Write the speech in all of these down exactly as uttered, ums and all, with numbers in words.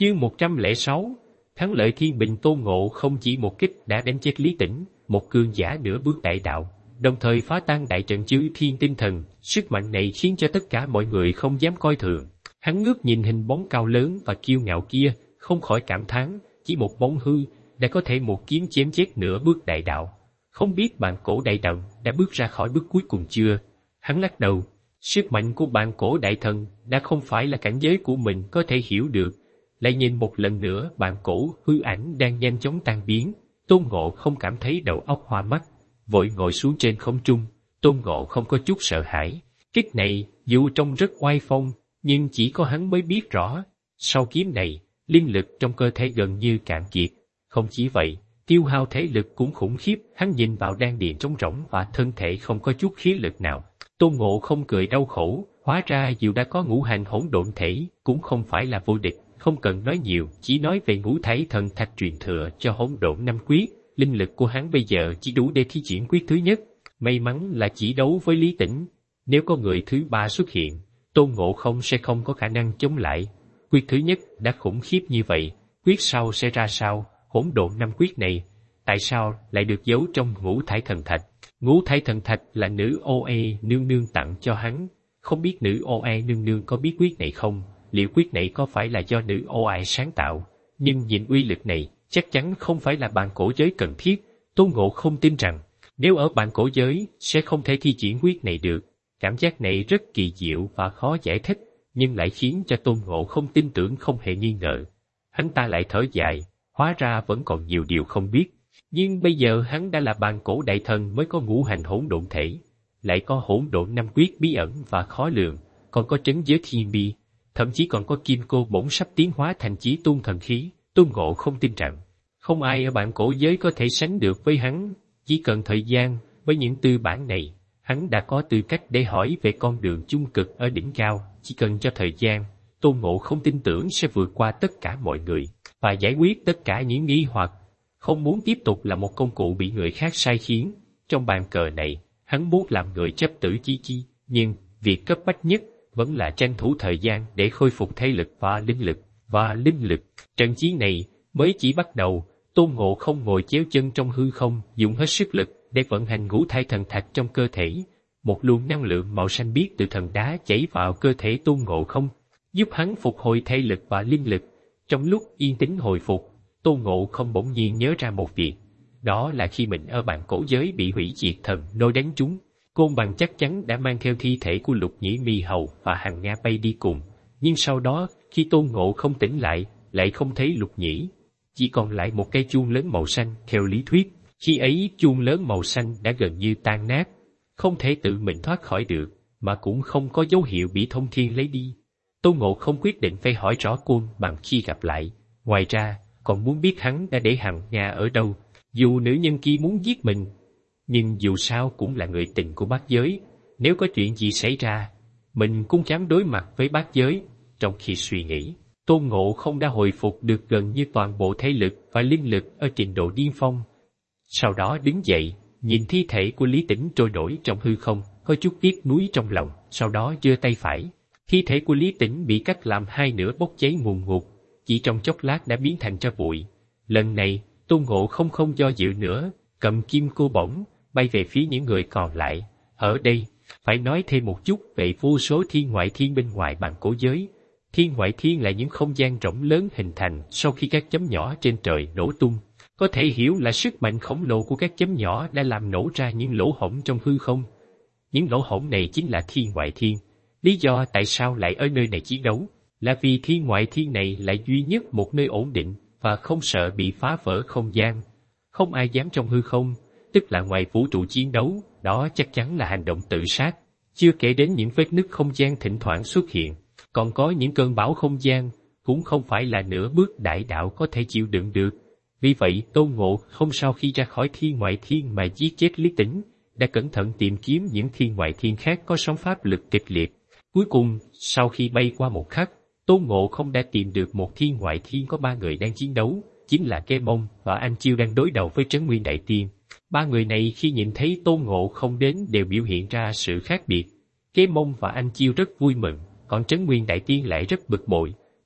Chương một trăm lẻ sáu, thắng lợi thiên bình. Tôn Ngộ không chỉ một kích đã đánh chết Lý Tĩnh, một cường giả nửa bước đại đạo, đồng thời phá tan đại trận chư thiên tinh thần. Sức mạnh này khiến cho tất cả mọi người không dám coi thường. Hắn ngước nhìn hình bóng cao lớn và kiêu ngạo kia, không khỏi cảm thán, chỉ một bóng hư đã có thể một kiếm chém chết nửa bước đại đạo. Không biết Bàn Cổ Đại Thần đã bước ra khỏi bước cuối cùng chưa? Hắn lắc đầu, sức mạnh của Bàn Cổ Đại Thần đã không phải là cảnh giới của mình có thể hiểu được. Lại nhìn một lần nữa Bàn Cổ hư ảnh đang nhanh chóng tan biến, Tôn Ngộ không cảm thấy đầu óc hoa mắt, vội ngồi xuống trên không trung. Tôn Ngộ không có chút sợ hãi, kích này dù trông rất oai phong, nhưng chỉ có hắn mới biết rõ. Sau kiếm này, linh lực trong cơ thể gần như cạn kiệt. Không chỉ vậy, tiêu hao thể lực cũng khủng khiếp. Hắn nhìn vào đan điền trống rỗng và thân thể không có chút khí lực nào. Tôn Ngộ không cười đau khổ, hóa ra dù đã có ngũ hành hỗn độn thể, cũng không phải là vô địch. Không cần nói nhiều, chỉ nói về ngũ thái thần thạch truyền thừa cho hỗn độn năm quyết. Linh lực của hắn bây giờ chỉ đủ để thi triển quyết thứ nhất. May mắn là chỉ đấu với Lý Tĩnh. Nếu có người thứ ba xuất hiện, Tôn Ngộ không sẽ không có khả năng chống lại. Quyết thứ nhất đã khủng khiếp như vậy, quyết sau sẽ ra sao? Hỗn độn năm quyết này, tại sao lại được giấu trong ngũ thải thần thạch? Ngũ thải thần thạch là nữ ô e nương nương tặng cho hắn. Không biết nữ ô e nương nương có biết quyết này không? Liệu quyết này có phải là do nữ ô e sáng tạo? Nhưng nhìn uy lực này, chắc chắn không phải là bàn cổ giới cần thiết. Tôn Ngộ không tin rằng, nếu ở bàn cổ giới, sẽ không thể thi triển quyết này được. Cảm giác này rất kỳ diệu và khó giải thích, nhưng lại khiến cho Tôn Ngộ không tin tưởng không hề nghi ngờ. Hắn ta lại thở dài, hóa ra vẫn còn nhiều điều không biết. Nhưng bây giờ hắn đã là bàn cổ đại thần mới có ngũ hành hỗn độn thể, lại có hỗn độn năm quyết bí ẩn và khó lường, còn có trấn giới thiên bi, thậm chí còn có kim cô bổng sắp tiến hóa thành chí tôn thần khí. Tôn Ngộ không tin rằng, không ai ở bàn cổ giới có thể sánh được với hắn. Chỉ cần thời gian, với những tư bản này, hắn đã có tư cách để hỏi về con đường chung cực ở đỉnh cao. Chỉ cần cho thời gian, Tôn Ngộ không tin tưởng sẽ vượt qua tất cả mọi người, và giải quyết tất cả những nghi hoặc. Không muốn tiếp tục là một công cụ bị người khác sai khiến. Trong bàn cờ này, hắn muốn làm người chấp tử chí chi, nhưng việc cấp bách nhất vẫn là tranh thủ thời gian để khôi phục thể lực và linh lực. Và linh lực, trận chiến này mới chỉ bắt đầu. Tôn Ngộ không ngồi chéo chân trong hư không, dùng hết sức lực để vận hành ngũ thải thần thạch trong cơ thể. Một luồng năng lượng màu xanh biếc từ thần đá chảy vào cơ thể Tôn Ngộ không, giúp hắn phục hồi thể lực và linh lực. Trong lúc yên tĩnh hồi phục, Tôn Ngộ không bỗng nhiên nhớ ra một việc, đó là khi mình ở bàn cổ giới bị hủy diệt thần nôi đánh trúng, Côn Bằng chắc chắn đã mang theo thi thể của Lục Nhĩ Mi Hầu và Hằng Nga bay đi cùng. Nhưng sau đó, khi Tôn Ngộ không tỉnh lại, lại không thấy Lục Nhĩ, chỉ còn lại một cây chuông lớn màu xanh. Theo lý thuyết, khi ấy chuông lớn màu xanh đã gần như tan nát, không thể tự mình thoát khỏi được, mà cũng không có dấu hiệu bị thông thiên lấy đi. Tôn Ngộ không quyết định phải hỏi rõ Côn Bằng khi gặp lại. Ngoài ra, còn muốn biết hắn đã để Hằng Nga ở đâu. Dù nữ nhân kia muốn giết mình, nhưng dù sao cũng là người tình của bát giới. Nếu có chuyện gì xảy ra, mình cũng dám đối mặt với bát giới. Trong khi suy nghĩ, Tôn Ngộ không đã hồi phục được gần như toàn bộ thể lực và linh lực ở trình độ điên phong. Sau đó đứng dậy, nhìn thi thể của Lý Tĩnh trôi nổi trong hư không, có chút tiếc nuối trong lòng. Sau đó giơ tay phải, thi thể của Lý Tĩnh bị cắt làm hai nửa bốc cháy ngùn ngụt, chỉ trong chốc lát đã biến thành tro bụi. Lần này, Tôn Ngộ không không do dự nữa, cầm kim cô bổng, bay về phía những người còn lại. Ở đây, phải nói thêm một chút về vô số thiên ngoại thiên bên ngoài bàn cổ giới. Thiên ngoại thiên là những không gian rộng lớn hình thành sau khi các chấm nhỏ trên trời nổ tung. Có thể hiểu là sức mạnh khổng lồ của các chấm nhỏ đã làm nổ ra những lỗ hổng trong hư không. Những lỗ hổng này chính là thiên ngoại thiên. Lý do tại sao lại ở nơi này chiến đấu, là vì thiên ngoại thiên này là duy nhất một nơi ổn định và không sợ bị phá vỡ không gian. Không ai dám trong hư không, tức là ngoài vũ trụ chiến đấu, đó chắc chắn là hành động tự sát. Chưa kể đến những vết nứt không gian thỉnh thoảng xuất hiện, còn có những cơn bão không gian, cũng không phải là nửa bước đại đạo có thể chịu đựng được. Vì vậy, Tôn Ngộ không sau khi ra khỏi thiên ngoại thiên mà giết chết Lý Tĩnh, đã cẩn thận tìm kiếm những thiên ngoại thiên khác có sóng pháp lực kịch liệt. Cuối cùng, sau khi bay qua một khắc, Tôn Ngộ không đã tìm được một thiên ngoại thiên có ba người đang chiến đấu, chính là Kế Mông và Anh Chiêu đang đối đầu với Trấn Nguyên Đại Tiên. Ba người này khi nhìn thấy Tôn Ngộ không đến đều biểu hiện ra sự khác biệt. Kế Mông và Anh Chiêu rất vui mừng, còn Trấn Nguyên Đại Tiên lại rất bực bội,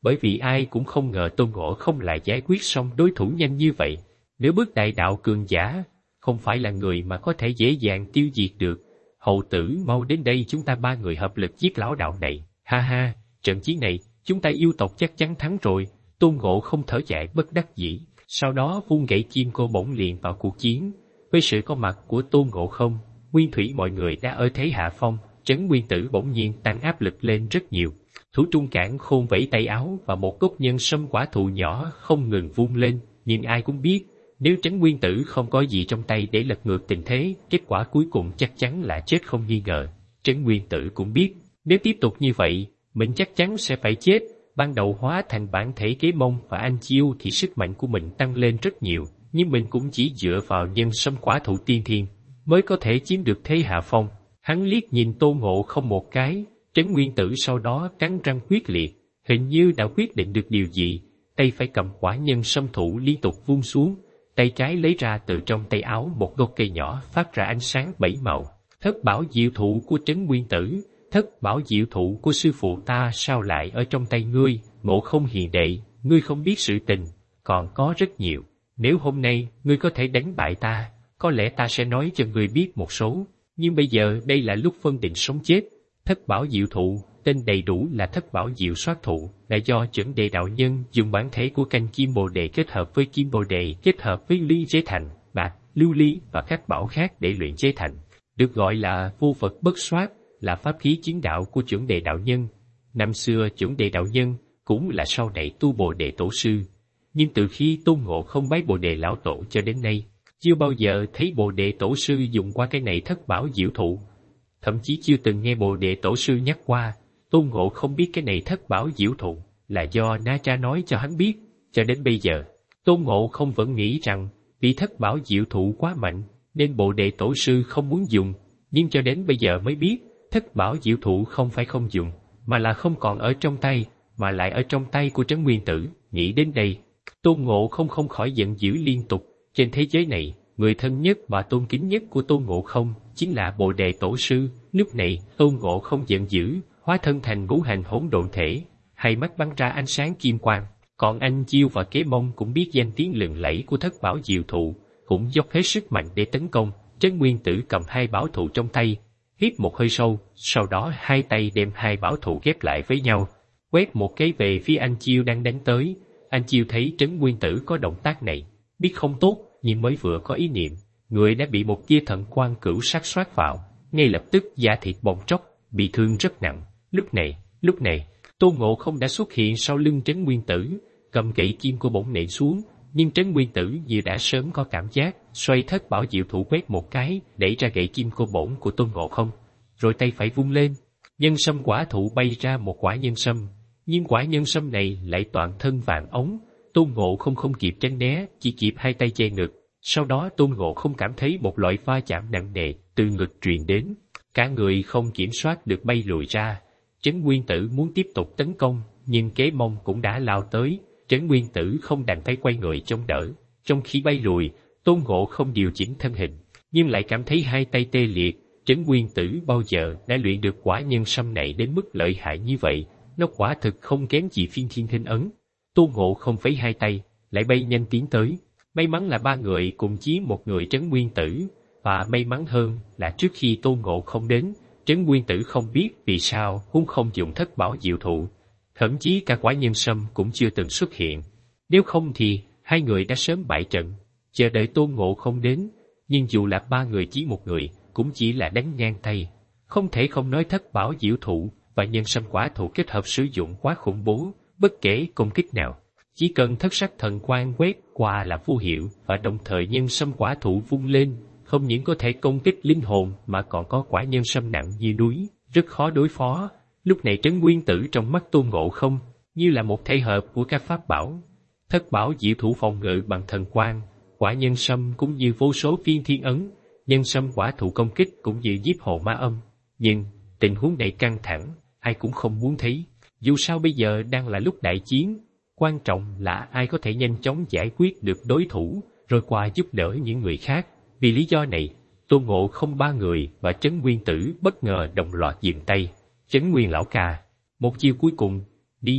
bởi vì ai cũng không ngờ Tôn Ngộ Không lại giải quyết xong đối thủ nhanh như vậy. Nếu bước đại đạo cường giả, không phải là người mà có thể dễ dàng tiêu diệt được. Hầu tử, mau đến đây, chúng ta ba người hợp lực giết lão đạo này. Ha ha, trận chiến này, chúng ta yêu tộc chắc chắn thắng rồi. Tôn Ngộ Không thở dài bất đắc dĩ, sau đó vung gậy kim cô bổng liền vào cuộc chiến. Với sự có mặt của Tôn Ngộ Không, nguyên thủy mọi người đã ở thế hạ phong, Trấn Nguyên Tử bỗng nhiên tăng áp lực lên rất nhiều. Thủ trung cản khôn vẫy tay áo và một gốc nhân sâm quả thụ nhỏ không ngừng vung lên, nhưng ai cũng biết, nếu Trấn Nguyên Tử không có gì trong tay để lật ngược tình thế, kết quả cuối cùng chắc chắn là chết không nghi ngờ. Trấn Nguyên Tử cũng biết, nếu tiếp tục như vậy, mình chắc chắn sẽ phải chết. Ban đầu hóa thành bản thể Kế Mông và Anh Chiêu thì sức mạnh của mình tăng lên rất nhiều, nhưng mình cũng chỉ dựa vào nhân sâm quả thụ tiên thiên mới có thể chiếm được thế hạ phong. Hắn liếc nhìn Tôn Ngộ Không một cái, Trấn Nguyên Tử sau đó cắn răng quyết liệt, hình như đã quyết định được điều gì, tay phải cầm quả nhân sâm thụ liên tục vung xuống, tay trái lấy ra từ trong tay áo một gốc cây nhỏ phát ra ánh sáng bảy màu. Thất bảo diệu thụ của Trấn Nguyên Tử, thất bảo diệu thụ của sư phụ ta sao lại ở trong tay ngươi? Ngộ Không hiền đệ, ngươi không biết sự tình, còn có rất nhiều. Nếu hôm nay ngươi có thể đánh bại ta, có lẽ ta sẽ nói cho ngươi biết một số, nhưng bây giờ đây là lúc phân định sống chết. Thất bảo diệu thụ, tên đầy đủ là thất bảo diệu soát thụ, là do chuẩn đề đạo nhân dùng bản thể của canh kim bồ đề kết hợp với kim bồ đề kết hợp với ly chế thành, bạc, lưu ly và các bảo khác để luyện chế thành, được gọi là vô vật bất soát, là pháp khí chiến đạo của chuẩn đề đạo nhân. Năm xưa chuẩn đề đạo nhân cũng là sau này tu bồ đề tổ sư, nhưng từ khi Tôn Ngộ Không bái bồ đề lão tổ cho đến nay, chưa bao giờ thấy bồ đề tổ sư dùng qua cái này thất bảo diệu thụ, thậm chí chưa từng nghe bồ đề tổ sư nhắc qua. Tôn Ngộ Không biết cái này thất bảo diệu thụ là do Na Tra nói cho hắn biết. Cho đến bây giờ, Tôn Ngộ Không vẫn nghĩ rằng vì thất bảo diệu thụ quá mạnh nên bồ đề tổ sư không muốn dùng, nhưng cho đến bây giờ mới biết thất bảo diệu thụ không phải không dùng, mà là không còn ở trong tay, mà lại ở trong tay của Trấn Nguyên Tử. Nghĩ đến đây, Tôn Ngộ Không không khỏi giận dữ liên tục. Trên thế giới này, người thân nhất và tôn kính nhất của Tôn Ngộ Không chính là bồ đề tổ sư. Lúc này, Tôn Ngộ Không giận dữ, hóa thân thành ngũ hành hỗn độn thể, hai mắt bắn ra ánh sáng kim quang. Còn Anh Chiêu và Kế Mông cũng biết danh tiếng lừng lẫy của thất bảo diệu thụ, cũng dốc hết sức mạnh để tấn công. Trấn Nguyên Tử cầm hai bảo thụ trong tay, hít một hơi sâu, sau đó hai tay đem hai bảo thụ ghép lại với nhau, quét một cái về phía Anh Chiêu đang đánh tới. Anh Chiêu thấy Trấn Nguyên Tử có động tác này, biết không tốt, nhưng mới vừa có ý niệm, người đã bị một tia thần quang cửu sắc xoát vào, ngay lập tức da thịt bong tróc, bị thương rất nặng. Lúc này, lúc này, Tôn Ngộ Không đã xuất hiện sau lưng Trấn Nguyên Tử, cầm gậy kim cô bổng nện xuống, nhưng Trấn Nguyên Tử như đã sớm có cảm giác, xoay thất bảo diệu thụ quét một cái, đẩy ra gậy kim cô bổng của Tôn Ngộ Không, rồi tay phải vung lên, nhân sâm quả thụ bay ra một quả nhân sâm, nhưng quả nhân sâm này lại toàn thân vàng ống. Tôn Ngộ Không không kịp tránh né, chỉ kịp hai tay che ngực. Sau đó Tôn Ngộ Không cảm thấy một loại va chạm nặng nề từ ngực truyền đến, cả người không kiểm soát được bay lùi ra. Trấn Nguyên Tử muốn tiếp tục tấn công, nhưng Kế Mông cũng đã lao tới. Trấn Nguyên Tử không đành phải quay người chống đỡ. Trong khi bay lùi, Tôn Ngộ Không điều chỉnh thân hình, nhưng lại cảm thấy hai tay tê liệt. Trấn Nguyên Tử bao giờ đã luyện được quả nhân sâm này đến mức lợi hại như vậy? Nó quả thực không kém gì Phiên Thiên Thinh Ấn. Tôn Ngộ Không vẫy hai tay, lại bay nhanh tiến tới. May mắn là ba người cùng chiếm một người Trấn Nguyên Tử, và may mắn hơn là trước khi Tôn Ngộ Không đến, Trấn Nguyên Tử không biết vì sao cũng không dùng thất bảo diệu thụ, thậm chí cả quả nhân sâm cũng chưa từng xuất hiện. Nếu không thì hai người đã sớm bại trận, chờ đợi Tôn Ngộ Không đến. Nhưng dù là ba người chỉ một người, cũng chỉ là đánh ngang tay. Không thể không nói thất bảo diệu thụ và nhân sâm quả thụ kết hợp sử dụng quá khủng bố. Bất kể công kích nào, chỉ cần thất sắc thần quang quét qua là vô hiệu, và đồng thời nhân sâm quả thụ vung lên, không những có thể công kích linh hồn mà còn có quả nhân sâm nặng như núi, rất khó đối phó. Lúc này Trấn Nguyên Tử trong mắt Tôn Ngộ Không như là một thể hợp của các pháp bảo. Thất bảo diệu thụ phòng ngự bằng thần quang, quả nhân sâm cũng như vô số viên thiên ấn, nhân sâm quả thụ công kích cũng như nhiếp hồ ma âm. Nhưng tình huống này căng thẳng, ai cũng không muốn thấy. Dù sao bây giờ đang là lúc đại chiến, quan trọng là ai có thể nhanh chóng giải quyết được đối thủ, rồi qua giúp đỡ những người khác. Vì lý do này, Tôn Ngộ Không ba người và Trấn Nguyên Tử bất ngờ đồng loạt dừng tay. Trấn Nguyên lão ca, một chiêu cuối cùng, đi.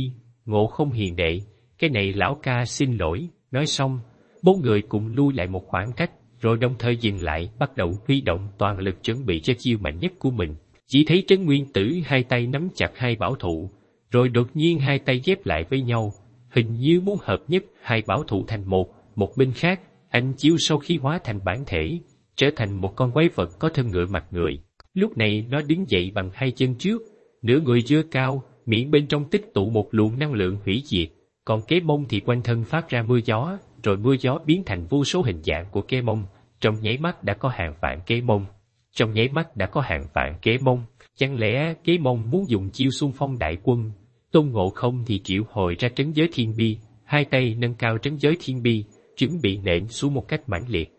Ngộ không hiền đệ, cái này lão ca xin lỗi. Nói xong, bốn người cùng lui lại một khoảng cách, rồi đồng thời dừng lại, bắt đầu huy động toàn lực chuẩn bị cho chiêu mạnh nhất của mình. Chỉ thấy Trấn Nguyên Tử hai tay nắm chặt hai bảo thụ, rồi đột nhiên hai tay ghép lại với nhau, hình như muốn hợp nhất hai bảo thụ thành một. Một bên khác, anh chiếu sau khi hóa thành bản thể, trở thành một con quái vật có thân ngựa mặt người. Lúc này nó đứng dậy bằng hai chân trước, nửa người dơ cao, miệng bên trong tích tụ một luồng năng lượng hủy diệt, còn cái mông thì quanh thân phát ra mưa gió, rồi mưa gió biến thành vô số hình dạng của cái mông, trong nháy mắt đã có hàng vạn cái mông. Trong nháy mắt đã có hàng vạn cái mông, chẳng lẽ cái mông muốn dùng chiêu xung phong đại quân? Tôn Ngộ Không thì triệu hồi ra trấn giới thiên bi, hai tay nâng cao trấn giới thiên bi, chuẩn bị nện xuống một cách mãnh liệt.